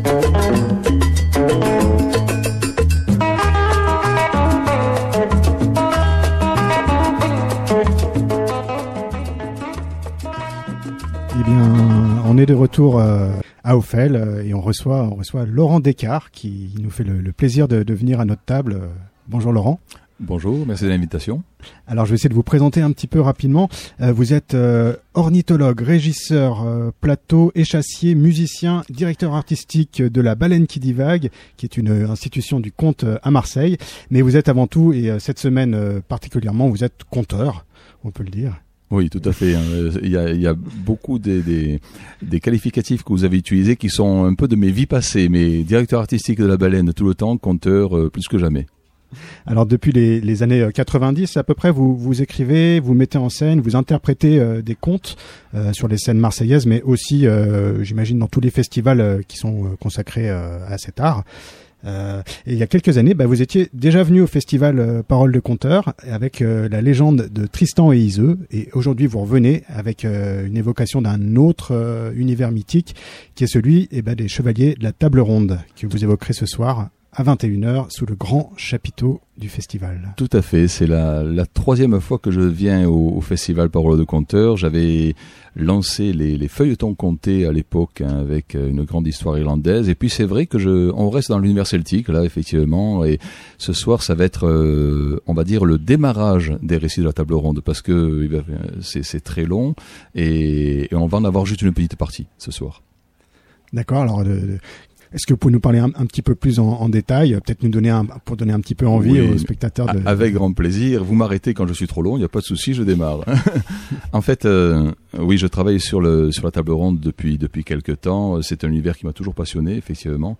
On est de retour à Ophel et on reçoit Laurent Descartes qui nous fait le plaisir de venir à notre table. Bonjour Laurent. Bonjour, merci de l'invitation. Alors je vais essayer de vous présenter un petit peu rapidement. Vous êtes ornithologue, régisseur, plateau, échassier, musicien, directeur artistique de la Baleine qui divague, qui est une institution du conte à Marseille. Mais vous êtes avant tout, et cette semaine particulièrement, vous êtes conteur, on peut le dire. Oui, tout à fait. Il y a beaucoup des qualificatifs que vous avez utilisés qui sont un peu de mes vies passées, mais directeur artistique de la Baleine tout le temps, conteur plus que jamais. Alors depuis les années 90 à peu près, vous écrivez, vous mettez en scène, vous interprétez des contes sur les scènes marseillaises, mais aussi, j'imagine, dans tous les festivals qui sont consacrés à cet art. Et il y a quelques années, vous étiez déjà venu au festival Paroles de Conteur avec la légende de Tristan et Iseult, et aujourd'hui vous revenez avec une évocation d'un autre univers mythique qui est celui des chevaliers de la table ronde que vous évoquerez ce soir à 21h sous le grand chapiteau du festival. Tout à fait, c'est la troisième fois que je viens au festival Paroles de Conteur. J'avais lancé les feuilletons contés à l'époque avec une grande histoire irlandaise, et puis c'est vrai que on reste dans l'univers celtique là effectivement, et ce soir ça va être on va dire le démarrage des récits de la table ronde, parce que c'est très long et on va en avoir juste une petite partie ce soir. D'accord, alors est-ce que vous pouvez nous parler un petit peu plus en détail, peut-être pour donner un petit peu envie aux spectateurs Avec grand plaisir. Vous m'arrêtez quand je suis trop long, il n'y a pas de souci, je démarre. En fait, oui, je travaille sur la table ronde depuis quelque temps. C'est un univers qui m'a toujours passionné, effectivement.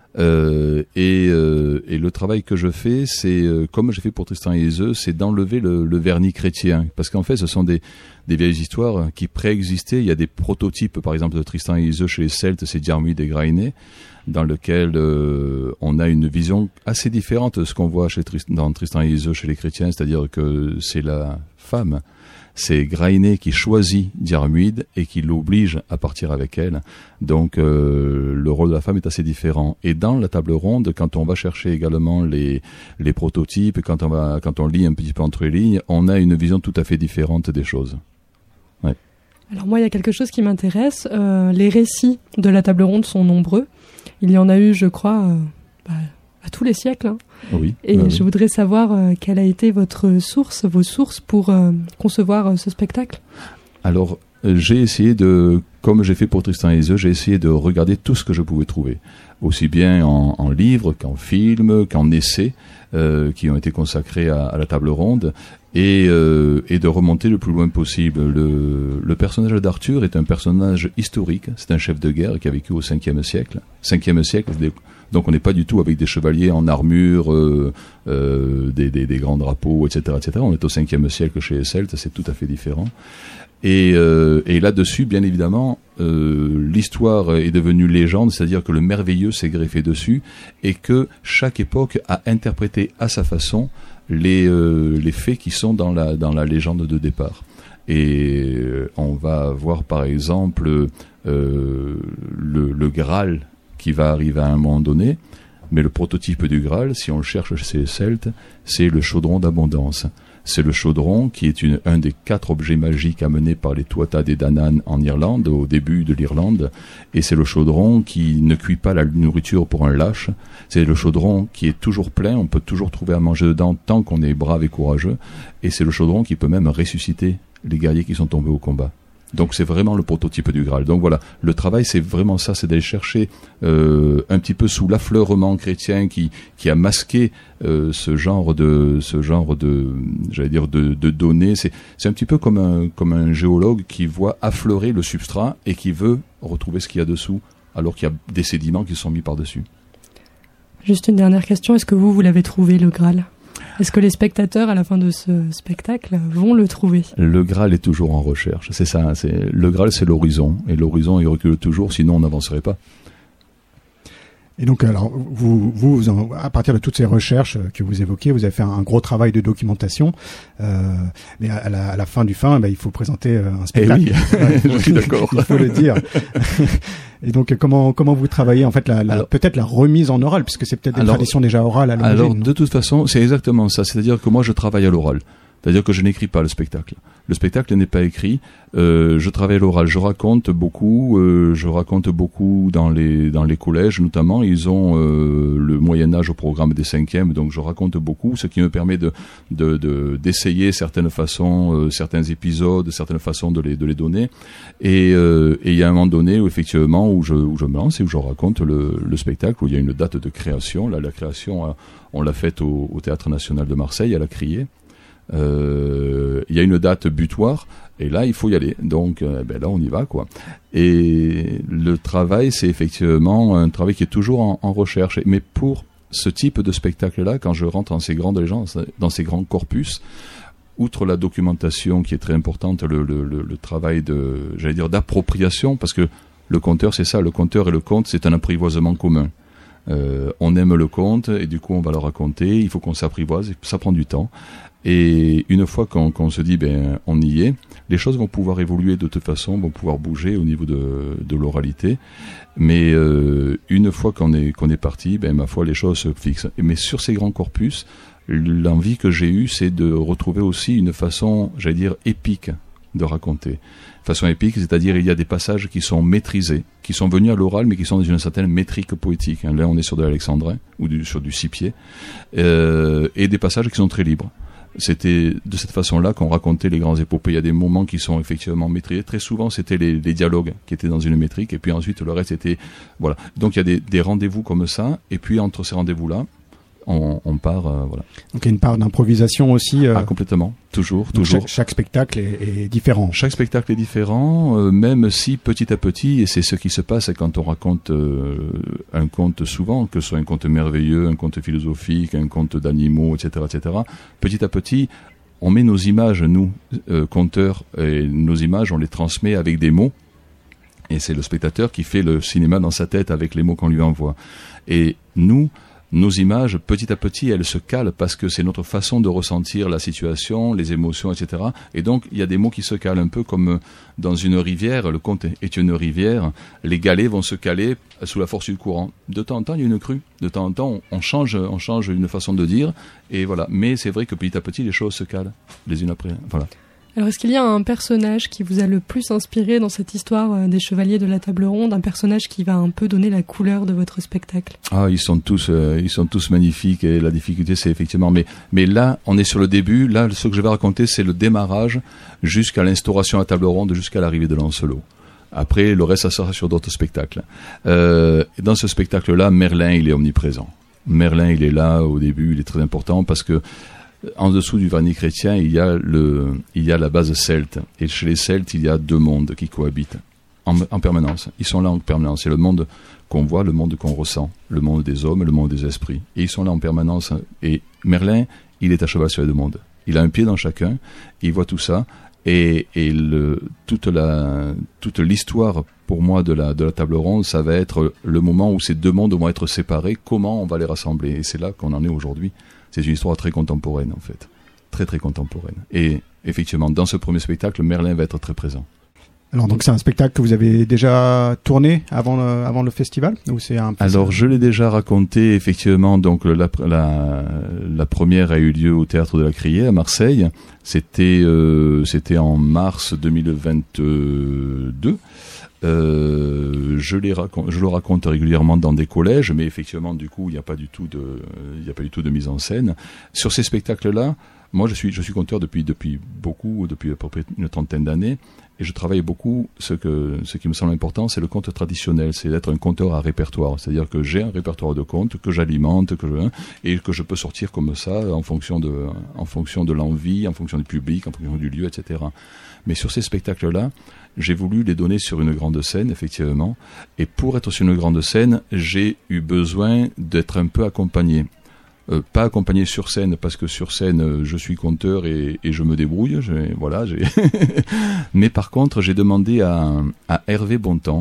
Et le travail que je fais, c'est comme j'ai fait pour Tristan et Iseult, c'est d'enlever le vernis chrétien, parce qu'en fait, ce sont des vieilles histoires qui préexistaient. Il y a des prototypes, par exemple, de Tristan et Iseult chez les Celtes, c'est Diarmuid et Grainé, dans lequel on a une vision assez différente de ce qu'on voit dans Tristan et Iseult chez les chrétiens, c'est-à-dire que c'est la femme, c'est Grainé qui choisit Diarmuid et qui l'oblige à partir avec elle. Donc le rôle de la femme est assez différent. Et dans la table ronde, quand on va chercher également les prototypes, quand on lit un petit peu entre les lignes, on a une vision tout à fait différente des choses. Ouais. Alors moi, il y a quelque chose qui m'intéresse. Les récits de la table ronde sont nombreux. Il y en a eu, je crois, à tous les siècles. Hein. Oui. Et je voudrais savoir quelle a été vos sources pour concevoir ce spectacle. Alors, j'ai essayé comme j'ai fait pour Tristan et Iseult, j'ai essayé de regarder tout ce que je pouvais trouver. Aussi bien en livres qu'en films, qu'en essais, qui ont été consacrés à la table ronde. Et de remonter le plus loin possible. Le personnage d'Arthur est un personnage historique, c'est un chef de guerre qui a vécu au 5e siècle. 5e siècle, donc on n'est pas du tout avec des chevaliers en armure, des grands drapeaux, etc., etc. On est au 5e siècle chez les Celtes, c'est tout à fait différent. Et là-dessus, bien évidemment, l'histoire est devenue légende, c'est-à-dire que le merveilleux s'est greffé dessus, et que chaque époque a interprété à sa façon les faits qui sont dans la légende de départ. Et on va voir par exemple le Graal qui va arriver à un moment donné, mais le prototype du Graal, si on le cherche chez les Celtes, c'est le chaudron d'abondance. C'est le chaudron qui est un des 4 objets magiques amenés par les Tuatha Dé Danann en Irlande, au début de l'Irlande. Et c'est le chaudron qui ne cuit pas la nourriture pour un lâche. C'est le chaudron qui est toujours plein, on peut toujours trouver à manger dedans tant qu'on est brave et courageux. Et c'est le chaudron qui peut même ressusciter les guerriers qui sont tombés au combat. Donc c'est vraiment le prototype du Graal. Donc voilà, le travail c'est vraiment ça, c'est d'aller chercher un petit peu sous l'affleurement chrétien qui a masqué ce genre de j'allais dire de données. C'est un petit peu comme un géologue qui voit affleurer le substrat et qui veut retrouver ce qu'il y a dessous, alors qu'il y a des sédiments qui sont mis par-dessus. Juste une dernière question, est-ce que vous l'avez trouvé le Graal ? Est-ce que les spectateurs, à la fin de ce spectacle, vont le trouver ? Le Graal est toujours en recherche, c'est ça. Le Graal, c'est l'horizon. Et l'horizon, il recule toujours, sinon on n'avancerait pas. Et donc, alors, à partir de toutes ces recherches que vous évoquez, vous avez fait un gros travail de documentation. Mais à la fin du il faut présenter un spectacle. Oui, je suis d'accord. Il faut le dire. Et donc, comment vous travaillez en fait peut-être la remise en oral, puisque c'est peut-être des traditions déjà orales à l'origine. Alors, de toute façon, c'est exactement ça. C'est-à-dire que moi, je travaille à l'oral. C'est-à-dire que je n'écris pas le spectacle. Le spectacle n'est pas écrit. Je travaille à l'oral. Je raconte beaucoup dans les collèges, notamment. Ils ont le Moyen-Âge au programme des 5e, donc je raconte beaucoup, ce qui me permet d'essayer certaines façons, certains épisodes, certaines façons de les donner. Et il y a un moment donné où effectivement où je me lance et où je raconte le spectacle, où il y a une date de création. Là, la création, on l'a faite au Théâtre National de Marseille, à la Criée. Il y a une date butoir et là il faut y aller, donc là on y va quoi. Et le travail, c'est effectivement un travail qui est toujours en recherche, mais pour ce type de spectacle là, quand je rentre dans ces grandes légendes, dans ces grands corpus, outre la documentation qui est très importante, le travail d'appropriation, parce que le conteur, c'est ça, le conteur et le conte, c'est un apprivoisement commun. On aime le conte et du coup on va le raconter, il faut qu'on s'apprivoise, ça prend du temps. Et une fois qu'on se dit on y est, les choses vont pouvoir évoluer de toute façon, vont pouvoir bouger au niveau de l'oralité. Mais une fois qu'on est parti, ma foi, les choses se fixent. Mais sur ces grands corpus, l'envie que j'ai eue, c'est de retrouver aussi une façon, j'allais dire, épique de raconter. Façon épique, c'est-à-dire il y a des passages qui sont maîtrisés, qui sont venus à l'oral, mais qui sont dans une certaine métrique poétique. Là, on est sur de l'alexandrin ou sur du Scipier, et des passages qui sont très libres. C'était de cette façon-là qu'on racontait les grands épopées. Il y a des moments qui sont effectivement maîtrisés. Très souvent, c'était les dialogues qui étaient dans une métrique, et puis ensuite le reste était voilà. Donc il y a des rendez-vous comme ça, et puis entre ces rendez-vous-là, on part voilà. Donc il y a une part d'improvisation aussi. Complètement, toujours. Chaque spectacle est différent. Chaque spectacle est différent, même si petit à petit, et c'est ce qui se passe quand on raconte un conte souvent, que ce soit un conte merveilleux, un conte philosophique, un conte d'animaux, etc., petit à petit, on met nos images, nous, conteurs, et nos images, on les transmet avec des mots, et c'est le spectateur qui fait le cinéma dans sa tête avec les mots qu'on lui envoie. Et nous, nos images, petit à petit, elles se calent parce que c'est notre façon de ressentir la situation, les émotions, etc. Et donc, il y a des mots qui se calent un peu comme dans une rivière. Le conte est une rivière. Les galets vont se caler sous la force du courant. De temps en temps, il y a une crue. De temps en temps, on change une façon de dire. Et voilà. Mais c'est vrai que petit à petit, les choses se calent les unes après. Voilà. Alors, est-ce qu'il y a un personnage qui vous a le plus inspiré dans cette histoire des Chevaliers de la Table Ronde, un personnage qui va un peu donner la couleur de votre spectacle ? Ah, ils sont tous magnifiques, et la difficulté, c'est effectivement. Mais là, on est sur le début. Là, ce que je vais raconter, c'est le démarrage jusqu'à l'instauration à la Table Ronde, jusqu'à l'arrivée de Lancelot. Après, le reste, ça sera sur d'autres spectacles. Dans ce spectacle-là, Merlin, il est omniprésent. Merlin, il est là au début, il est très important parce que en dessous du vernis chrétien, il y a la base celte. Et chez les Celtes, il y a deux mondes qui cohabitent en permanence. Ils sont là en permanence. C'est le monde qu'on voit, le monde qu'on ressent, le monde des hommes et le monde des esprits. Et ils sont là en permanence. Et Merlin, il est à cheval sur les deux mondes. Il a un pied dans chacun, il voit tout ça. Et toute l'histoire pour moi de la table ronde, ça va être le moment où ces deux mondes vont être séparés. Comment on va les rassembler ? Et c'est là qu'on en est aujourd'hui. C'est une histoire très contemporaine, en fait. Très, très contemporaine. Et effectivement, dans ce premier spectacle, Merlin va être très présent. Alors, donc, c'est un spectacle que vous avez déjà tourné avant le festival, ou c'est un... Alors, je l'ai déjà raconté, effectivement. Donc, la première a eu lieu au Théâtre de la Criée, à Marseille. C'était en mars 2022. Je le raconte régulièrement dans des collèges, mais effectivement, du coup, il n'y a pas du tout de mise en scène. Sur ces spectacles-là, moi, je suis conteur depuis à peu près une trentaine d'années, et je travaille beaucoup. Ce qui me semble important, c'est le conte traditionnel, c'est d'être un conteur à répertoire. C'est-à-dire que j'ai un répertoire de contes que j'alimente, et que je peux sortir comme ça en fonction de l'envie, en fonction du public, en fonction du lieu, etc. Mais sur ces spectacles-là, j'ai voulu les donner sur une grande scène, effectivement. Et pour être sur une grande scène, j'ai eu besoin d'être un peu accompagné. Pas accompagné sur scène, parce que sur scène, je suis conteur et je me débrouille. Mais par contre, j'ai demandé à Hervé Bontemps,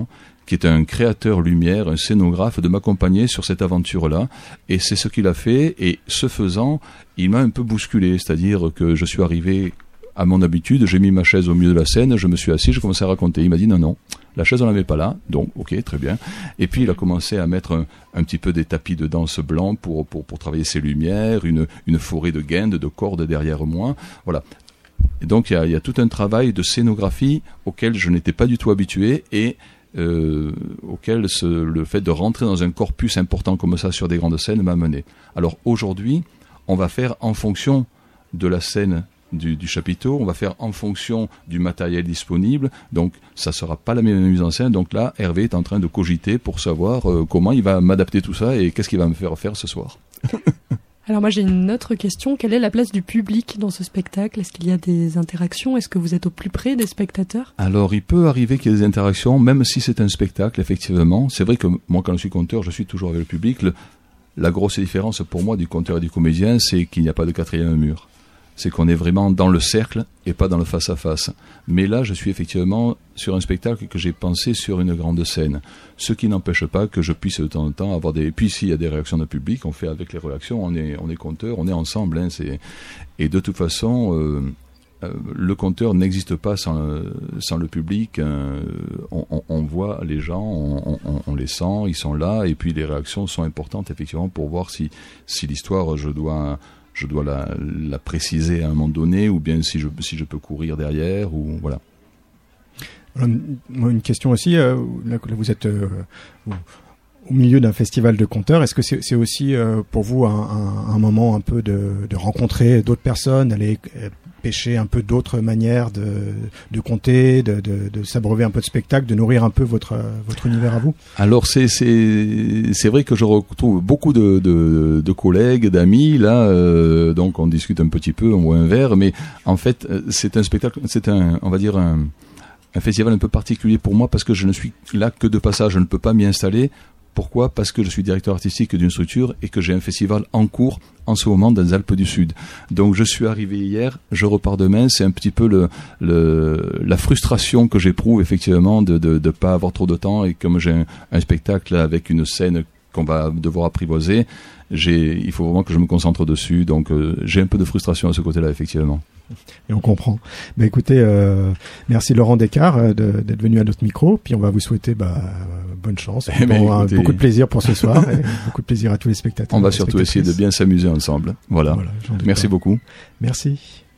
qui est un créateur lumière, un scénographe, de m'accompagner sur cette aventure-là. Et c'est ce qu'il a fait. Et ce faisant, il m'a un peu bousculé. C'est-à-dire que je suis arrivé à mon habitude, j'ai mis ma chaise au milieu de la scène, je me suis assis, je commençais à raconter. Il m'a dit non, la chaise on la met pas là, donc ok, très bien. Et puis il a commencé à mettre un petit peu des tapis de danse blancs pour travailler ses lumières, une forêt de guindes, de cordes derrière moi, voilà. Et donc il y a tout un travail de scénographie auquel je n'étais pas du tout habitué et auquel le fait de rentrer dans un corpus important comme ça sur des grandes scènes m'a mené. Alors aujourd'hui, on va faire en fonction de la scène du chapiteau, on va faire en fonction du matériel disponible, donc ça sera pas la même mise en scène. Donc là, Hervé est en train de cogiter pour savoir comment il va m'adapter tout ça et qu'est-ce qu'il va me faire faire ce soir. Alors moi j'ai une autre question, quelle est la place du public dans ce spectacle? Est-ce qu'il y a des interactions? Est-ce que vous êtes au plus près des spectateurs? Alors il peut arriver qu'il y ait des interactions, même si c'est un spectacle, effectivement. C'est vrai que moi quand je suis conteur, je suis toujours avec le public. La grosse différence pour moi du conteur et du comédien, c'est qu'il n'y a pas de quatrième mur. C'est qu'on est vraiment dans le cercle et pas dans le face-à-face. Mais là, je suis effectivement sur un spectacle que j'ai pensé sur une grande scène. Ce qui n'empêche pas que je puisse de temps en temps avoir des... Et puis s'il y a des réactions de public, on fait avec les réactions, on est conteur, on est ensemble. Hein, et de toute façon, le conteur n'existe pas sans le public. On voit les gens, on les sent, ils sont là. Et puis les réactions sont importantes effectivement pour voir si l'histoire, je dois la préciser à un moment donné, ou bien si je peux courir derrière, ou voilà. Une question aussi, là vous êtes au milieu d'un festival de conteurs, est-ce que c'est aussi pour vous un moment un peu de rencontrer d'autres personnes, d'aller pêcher un peu d'autres manières de conter, de s'abreuver un peu de spectacle, de nourrir un peu votre univers à vous? Alors c'est vrai que je retrouve beaucoup de collègues, d'amis là, donc on discute un petit peu, on boit un verre, mais en fait c'est un spectacle, on va dire un festival un peu particulier pour moi parce que je ne suis là que de passage, je ne peux pas m'y installer. Pourquoi ? Parce que je suis directeur artistique d'une structure et que j'ai un festival en cours en ce moment dans les Alpes du Sud. Donc je suis arrivé hier, je repars demain. C'est un petit peu la frustration que j'éprouve effectivement de pas avoir trop de temps, et comme j'ai un spectacle avec une scène qu'on va devoir apprivoiser, il faut vraiment que je me concentre dessus. Donc j'ai un peu de frustration à ce côté-là effectivement. Et on comprend. Bah écoutez, merci Laurent Descartes d'être venu à notre micro. Puis on va vous souhaiter bonne chance. Beaucoup de plaisir pour ce soir et beaucoup de plaisir à tous les spectateurs. On va surtout essayer de bien s'amuser ensemble. Voilà. Merci beaucoup. Merci.